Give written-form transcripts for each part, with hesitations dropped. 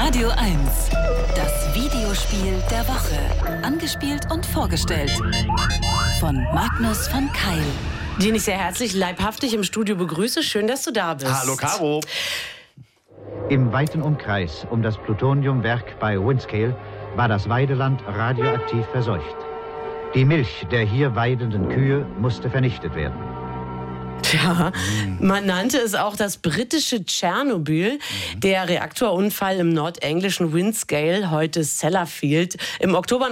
Radio 1. Das Videospiel der Woche. Angespielt und vorgestellt von Magnus von Keil. Den ich sehr herzlich leibhaftig im Studio begrüße. Schön, dass du da bist. Hallo, Caro. Im weiten Umkreis um das Plutoniumwerk bei Windscale war das Weideland radioaktiv verseucht. Die Milch der hier weidenden Kühe musste vernichtet werden. Ja, man nannte es auch das britische Tschernobyl. Der Reaktorunfall im nordenglischen Windscale, heute Sellafield, im Oktober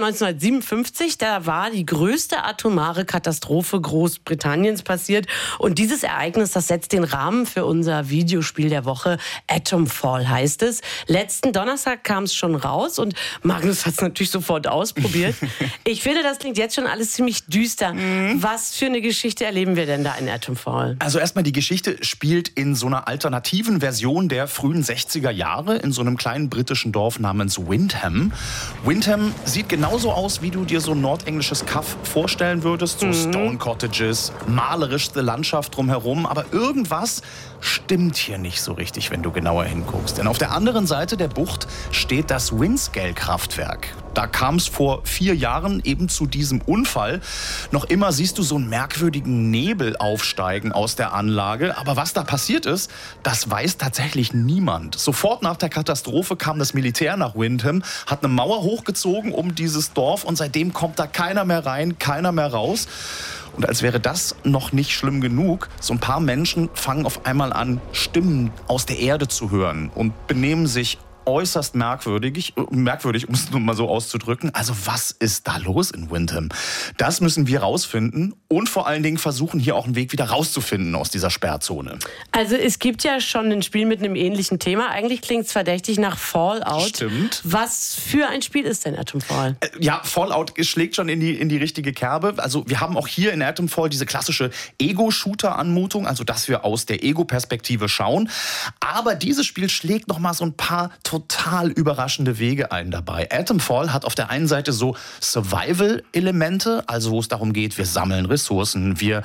1957, da war die größte atomare Katastrophe Großbritanniens passiert. Und dieses Ereignis, das setzt den Rahmen für unser Videospiel der Woche. Atomfall heißt es. Letzten Donnerstag kam es schon raus und Magnus hat es natürlich sofort ausprobiert. Ich finde, das klingt jetzt schon alles ziemlich düster. Was für eine Geschichte erleben wir denn da in Atomfall? Also erstmal, die Geschichte spielt in so einer alternativen Version der frühen 60er Jahre in so einem kleinen britischen Dorf namens Windham. Windham sieht genauso aus, wie du dir so ein nordenglisches Kaff vorstellen würdest. So Stone Cottages, malerischste Landschaft drumherum. Aber irgendwas stimmt hier nicht so richtig, wenn du genauer hinguckst. Denn auf der anderen Seite der Bucht steht das Windscale-Kraftwerk. Da kam es vor 4 Jahren eben zu diesem Unfall. Noch immer siehst du so einen merkwürdigen Nebel aufsteigen aus der Anlage. Aber was da passiert ist, das weiß tatsächlich niemand. Sofort nach der Katastrophe kam das Militär nach Windham, hat eine Mauer hochgezogen um dieses Dorf und seitdem kommt da keiner mehr rein, keiner mehr raus. Und als wäre das noch nicht schlimm genug, so ein paar Menschen fangen auf einmal an, Stimmen aus der Erde zu hören und benehmen sich äußerst merkwürdig, um es nur mal so auszudrücken. Also was ist da los in Windham? Das müssen wir rausfinden und vor allen Dingen versuchen, hier auch einen Weg wieder rauszufinden aus dieser Sperrzone. Also es gibt ja schon ein Spiel mit einem ähnlichen Thema. Eigentlich klingt es verdächtig nach Fallout. Stimmt. Was für ein Spiel ist denn Atomfall? Ja, Fallout schlägt schon in die richtige Kerbe. Also wir haben auch hier in Atomfall diese klassische Ego-Shooter-Anmutung, also dass wir aus der Ego-Perspektive schauen. Aber dieses Spiel schlägt noch mal so ein paar total überraschende Wege ein dabei. Atomfall hat auf der einen Seite so Survival-Elemente, also wo es darum geht, wir sammeln Ressourcen, wir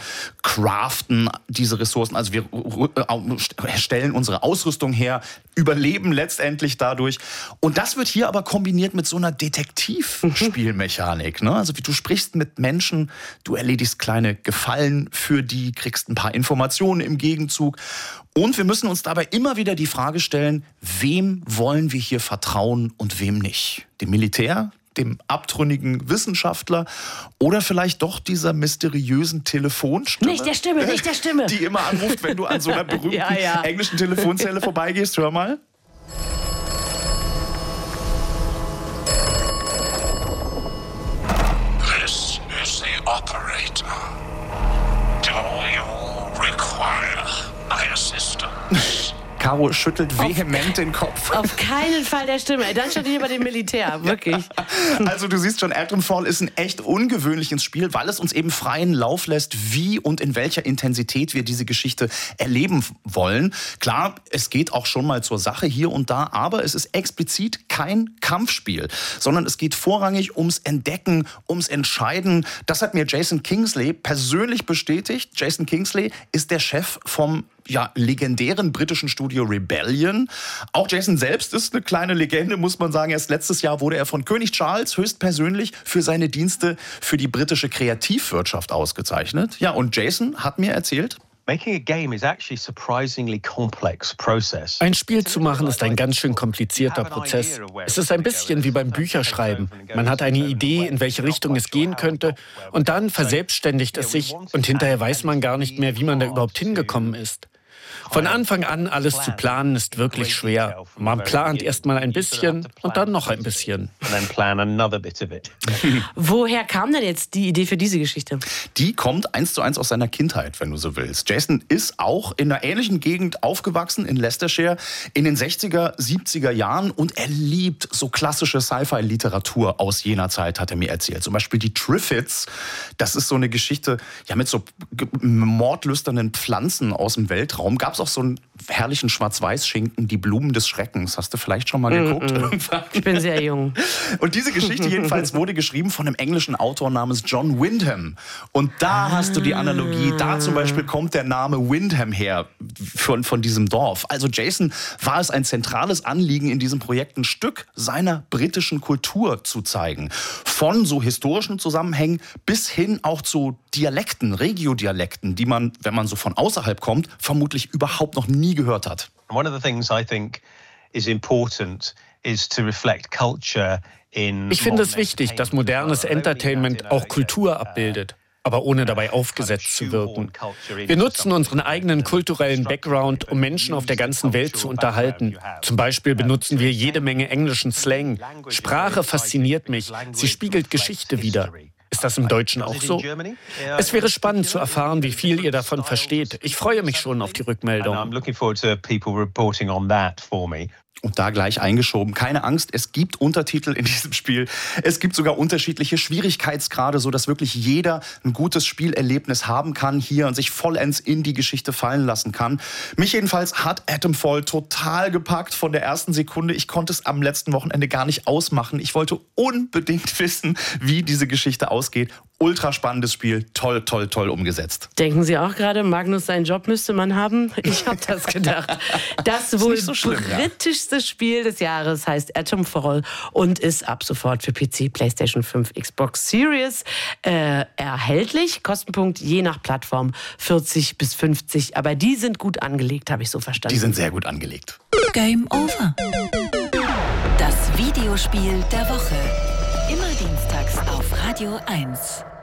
craften diese Ressourcen, also wir stellen unsere Ausrüstung her, überleben letztendlich dadurch. Und das wird hier aber kombiniert mit so einer Detektivspielmechanik. Ne? Also wie du sprichst mit Menschen, du erledigst kleine Gefallen für die, kriegst ein paar Informationen im Gegenzug. Und wir müssen uns dabei immer wieder die Frage stellen, wem wollen wir hier vertrauen und wem nicht? Dem Militär, dem abtrünnigen Wissenschaftler oder vielleicht doch dieser mysteriösen Telefonstimme? Nicht der Stimme. Die immer anruft, wenn du an so einer berühmten englischen Telefonzelle vorbeigehst. Hör mal. This is the operator. Do you require my assistance? Caro schüttelt vehement den Kopf. Auf keinen Fall der Stimme. Dann schon hier bei dem Militär, wirklich. Also du siehst schon, Atomfall ist ein echt ungewöhnliches Spiel, weil es uns eben freien Lauf lässt, wie und in welcher Intensität wir diese Geschichte erleben wollen. Klar, es geht auch schon mal zur Sache hier und da, aber es ist explizit kein Kampfspiel, sondern es geht vorrangig ums Entdecken, ums Entscheiden. Das hat mir Jason Kingsley persönlich bestätigt. Jason Kingsley ist der Chef vom legendären britischen Studio Rebellion. Auch Jason selbst ist eine kleine Legende, muss man sagen. Erst letztes Jahr wurde er von König Charles höchstpersönlich für seine Dienste für die britische Kreativwirtschaft ausgezeichnet. Ja, und Jason hat mir erzählt: Ein Spiel zu machen ist ein ganz schön komplizierter Prozess. Es ist ein bisschen wie beim Bücherschreiben. Man hat eine Idee, in welche Richtung es gehen könnte, und dann verselbstständigt es sich und hinterher weiß man gar nicht mehr, wie man da überhaupt hingekommen ist. Von Anfang an alles zu planen ist wirklich schwer. Man plant erst mal ein bisschen und dann noch ein bisschen. Woher kam denn jetzt die Idee für diese Geschichte? Die kommt 1:1 aus seiner Kindheit, wenn du so willst. Jason ist auch in einer ähnlichen Gegend aufgewachsen, in Leicestershire, in den 60er, 70er Jahren, und er liebt so klassische Sci-Fi-Literatur aus jener Zeit, hat er mir erzählt. Zum Beispiel die Triffids, das ist so eine Geschichte mit so mordlüsternen Pflanzen aus dem Weltraum. Gab es es auch so einen herrlichen Schwarz-Weiß-Schinken, Die Blumen des Schreckens. Hast du vielleicht schon mal geguckt? Ich bin sehr jung. Und diese Geschichte jedenfalls wurde geschrieben von einem englischen Autor namens John Wyndham. Und da hast du die Analogie. Da zum Beispiel kommt der Name Wyndham her von diesem Dorf. Also Jason war es ein zentrales Anliegen in diesem Projekt, ein Stück seiner britischen Kultur zu zeigen. Von so historischen Zusammenhängen bis hin auch zu Dialekten, Regiodialekten, die man, wenn man so von außerhalb kommt, vermutlich überhaupt noch nie gehört hat. One of the things I think is important is to reflect culture in. Ich finde es wichtig, dass modernes Entertainment auch Kultur abbildet, aber ohne dabei aufgesetzt zu wirken. Wir nutzen unseren eigenen kulturellen Background, um Menschen auf der ganzen Welt zu unterhalten. Zum Beispiel benutzen wir jede Menge englischen Slang. Sprache fasziniert mich. Sie spiegelt Geschichte wider. Ist das im Deutschen auch so? Es wäre spannend zu erfahren, wie viel ihr davon versteht. Ich freue mich schon auf die Rückmeldung. Und da gleich eingeschoben, keine Angst, es gibt Untertitel in diesem Spiel. Es gibt sogar unterschiedliche Schwierigkeitsgrade, sodass wirklich jeder ein gutes Spielerlebnis haben kann hier und sich vollends in die Geschichte fallen lassen kann. Mich jedenfalls hat Atomfall total gepackt von der ersten Sekunde. Ich konnte es am letzten Wochenende gar nicht ausmachen. Ich wollte unbedingt wissen, wie diese Geschichte ausgeht. Ultra spannendes Spiel, toll, toll, toll umgesetzt. Denken Sie auch gerade, Magnus, seinen Job müsste man haben? Ich habe das gedacht. Das wohl so schlimm, britischste Spiel des Jahres heißt Atomfall und ist ab sofort für PC, PlayStation 5, Xbox Series erhältlich. Kostenpunkt je nach Plattform 40 bis 50. Aber die sind gut angelegt, habe ich so verstanden. Die sind sehr gut angelegt. Game over. Das Videospiel der Woche. Immer dienstags auf Radio 1.